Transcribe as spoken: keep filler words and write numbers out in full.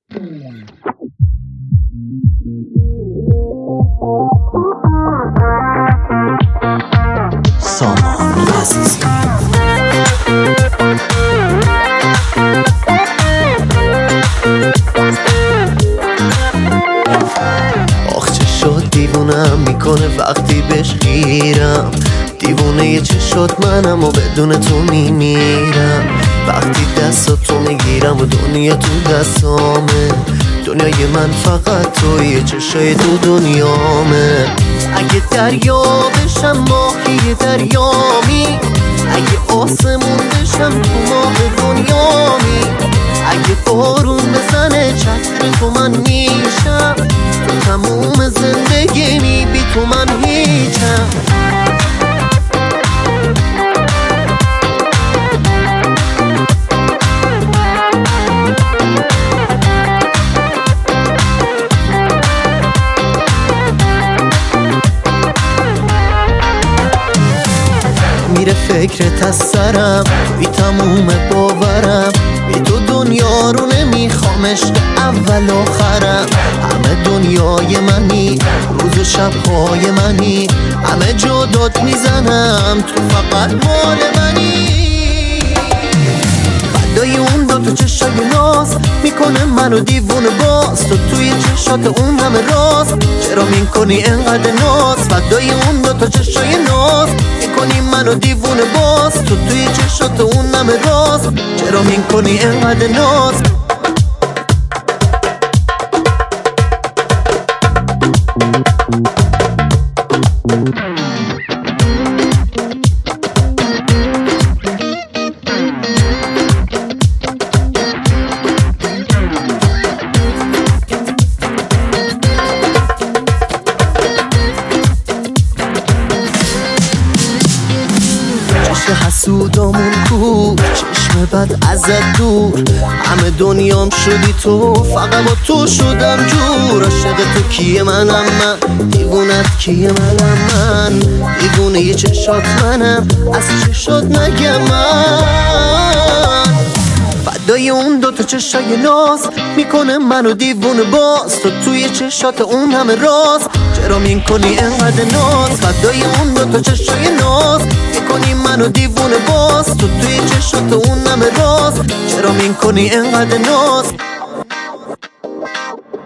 سامان عزیزی آخ چه شد دیوونم میکنه وقتی بهش خیرم، دیوونه یه چشات منم و بدون تو میمیرم. وقتی دستاتو میگیرم و دنیا تو دستامه، دنیای من فقط توی چشای تو دنیامه. اگه دریا بشم ماهی دریامی، اگه آسمون بشم تو ماه دنیامی، اگه بارون بزنه چتر تو من میشم، تو تموم زندگیمی بی تو من هیچم. میره فکرت از سرم، بی تموم باورم، بی تو دنیا رو نمیخوامش اول آخرم. همه دنیای منی، روز و شبهای منی، همه جا داد میزنم تو فقط مال منی. فدای اون دو تا چشای ناز میکنه منو دیوونه باز، تو توی چشات اون همه راز، چرا میکنی انقدر ناز؟ فدای اون دو تا چشای ناز میکنی منو دیوونه باز، تو توی چشات اون همه راز، چرا میکنی انقدر ناز؟ حسودامون کو، چشم بد ازت دور، همه دنیام شدی تو، فقط با تو شدم جور. عاشق تو کیه؟ منم من، دیوونت کیه؟ منم من، دیوونه یه چشات منم، از چشات نگم من. فدای اون دوتا چشای ناز میکنه منو دیوونه باز، تو توی چشات اون همه راز، چرا میکنی انقدر ناز؟ فدای اون دوتا چشای ناز میکنی منو دیوونه باز، تو توی چشات اون همه راز، چرا میکنی انقدر ناز؟